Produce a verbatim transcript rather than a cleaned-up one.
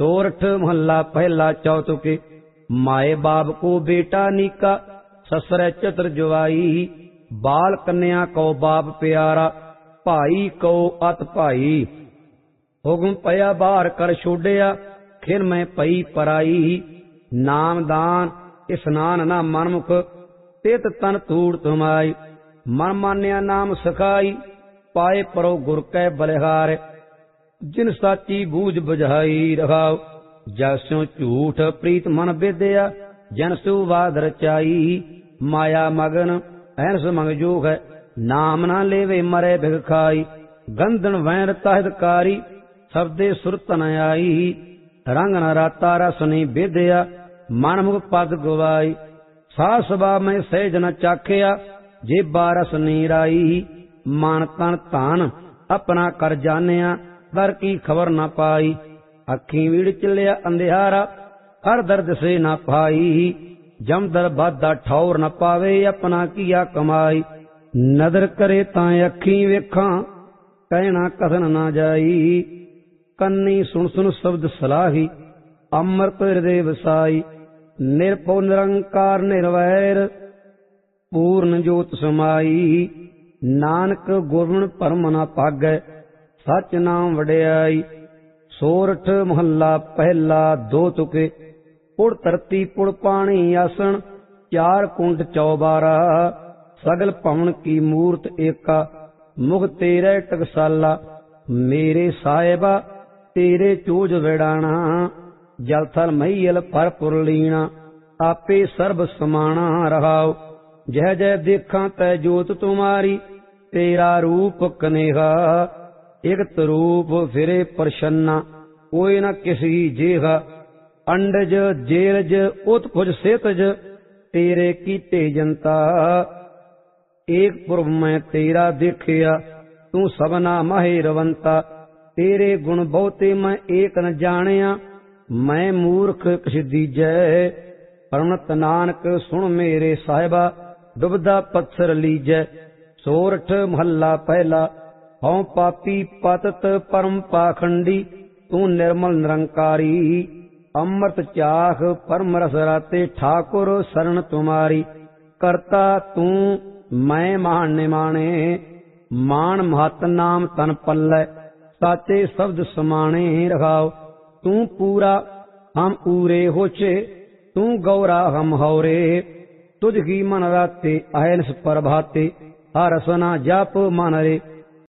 सोरठ महला पहला चौतुके। माए बाप को बेटा नीका, ससुर चतुर जुआई। बाल कन्या को बाप प्यारा, भाई को अत भाई। हुक्म पया बाहर कर छोड़िया, खिर में पई पराई। नाम दान स्नान ना मनमुख, तित तन तूड़ तुमाई। मन मान्या नाम सखाई, पाए परो गुर कै बलिहार। जिन साची बूझ बुझाई रखाओ, जैस्यों झूठ प्रीत मन विद्या। जन सुवाद रचाई, माया मगन ऐनस मंग जोग है। नाम ना लेवे मरे भिग खाई। गंधन वैन ताहितकारी, शब्दे सुरत न आई। रंग न राता रस नी विद्या, मन मुख पद गवाई। साह सभा में सहज न चाखिया, जेबा रस नीराई। मान तन धान अपना कर जानिया, दर की खबर न पाई। अखी वीड़ चलिया अंधियारा, हर दर्द से न पाई। जम दर बाधा ठौर न पावे, अपना किया कमाई। नदर करे तां अखी वेखा, कहना कथन न जाई। कन्नी सुन सुन शब्द सलाही, अमृत हृदय वसाई। निरभो निरंकार निर्वैर, पूर्ण जोत समाई। नानक गुरमन परम न पागै, सच नाम वड्याई। सोरठ महला पहला दो तुके। पुड़ धरती पुड़ पानी आसन, चार कुंड चौबारा। सगल भवन की मूर्त एका, मुख तेरे टकसाला। मेरे साहिबा तेरे चूज वेड़ाना, जल थल महीयल पर पुरलीना। आपे सर्ब समाना रहाओ, जय जय देखा तै जोत तुम्हारी। तेरा रूप कनेहा, एक रूप फिरे प्रसन्ना। कोई न किसी जेहा, अंडज जेरज उत्पुज सेतज। तेरे कीते जनता, एक पुरब मैं तेरा देखिया। तू सबना माहिरवंता, तेरे गुण बहुते मैं एक न जानिया। मैं मूर्ख किस दीजै, परमत नानक सुन मेरे साहिबा। डुबदा पत्थर लीजै। सोरठ महला पहला। हौं पापी पतत परम पाखंडी, तू निर्मल निरंकारी। अमृत चाख परम रस राते, ठाकुर शरण तुम्हारी। करता तू मैं महान निमाणे, मान महत नाम तन पल्लै। साचे शब्द समाणे रखाओ, तू पूरा हम पूरे होचे। तू गौरा हम हौरे, तुझ की मन राते अहनस प्रभाते। हर सना जाप मन रे,